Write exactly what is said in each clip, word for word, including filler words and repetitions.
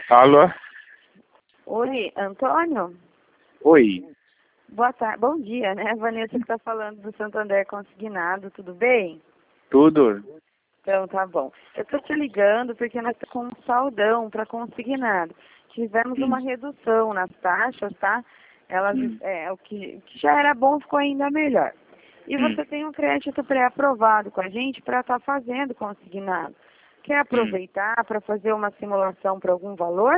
Alô? Oi, Antônio? Oi. Boa tarde, bom dia, né? Vanessa que está falando do Santander Consignado, tudo bem? Tudo? Então, tá bom. Eu estou te ligando porque nós estamos com um saldão para consignado. Tivemos Hum. uma redução nas taxas, tá? Elas, Hum. é, o que, que já era bom ficou ainda melhor. E Hum. você tem um crédito pré-aprovado com a gente para estar tá fazendo consignado. Quer Hum. aproveitar para fazer uma simulação para algum valor?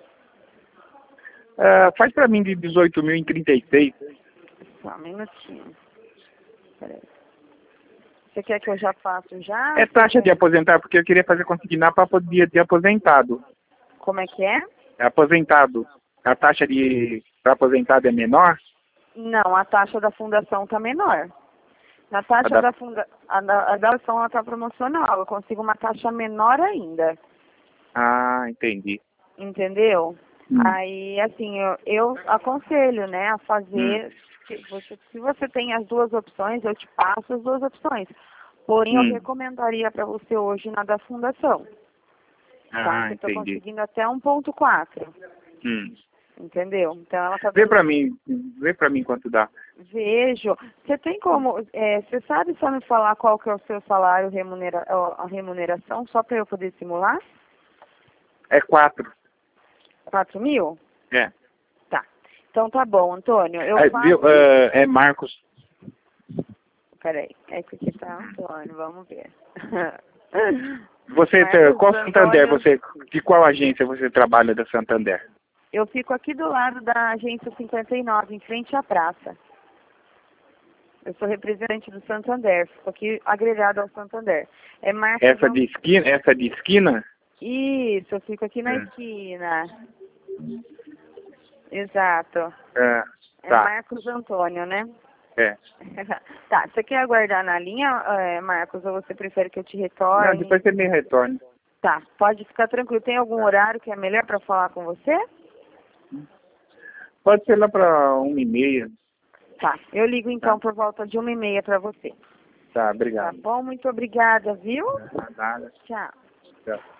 Uh, faz pra mim de dezoito mil em trinta e seis. Só um minutinho. Peraí. Você quer que eu já faço já? É taxa de aposentar, porque eu queria fazer consignar para poder ter aposentado. Como é que é? É aposentado. A taxa de para aposentado é menor? Não, a taxa da fundação está menor. Na taxa A da... da funda... a da, a da fundação está promocional. Eu consigo uma taxa menor ainda. Ah, entendi. Entendeu? Hum. Aí, assim, eu, eu aconselho, né, a fazer... Hum. Se você, se você tem as duas opções, eu te passo as duas opções. Porém, eu Hum. recomendaria para você hoje na da fundação. Tá? Ah, Você está entendi. conseguindo até um ponto quatro. Hum. Entendeu? Então, ela está Vê dando... pra mim, vê pra mim quanto dá. Vejo. Você tem como, é, você sabe só me falar qual que é o seu salário, remunera, ó, a remuneração, só para eu poder simular? É quatro. Quatro mil? É. Tá. Então tá bom, Antônio. Eu É, faço... viu, uh, é Marcos. Peraí, é que aqui tá Antônio, vamos ver. Você, tá- Marcos qual Santander Antônio, você, de qual agência você trabalha da Santander? eu fico aqui do lado da agência cinquenta e nove, em frente à praça. Eu sou representante do Santander, fico aqui agregado ao Santander. É Marcos Essa de esquina, essa de esquina? Isso, eu fico aqui na É. esquina. Exato. É, É tá, Marcos Antônio, né? é. Tá, você quer aguardar na linha, é, Marcos, ou você prefere que eu te Não, retorne? depois você me retorna. Tá, pode ficar tranquilo. Tem algum horário que é melhor para falar com você? Pode ser lá para uma e meia. Tá, eu ligo então Tá, por volta de uma e meia para você. tá, Tá obrigado. bom? Muito obrigada, viu? Nada. Tchau. Tchau.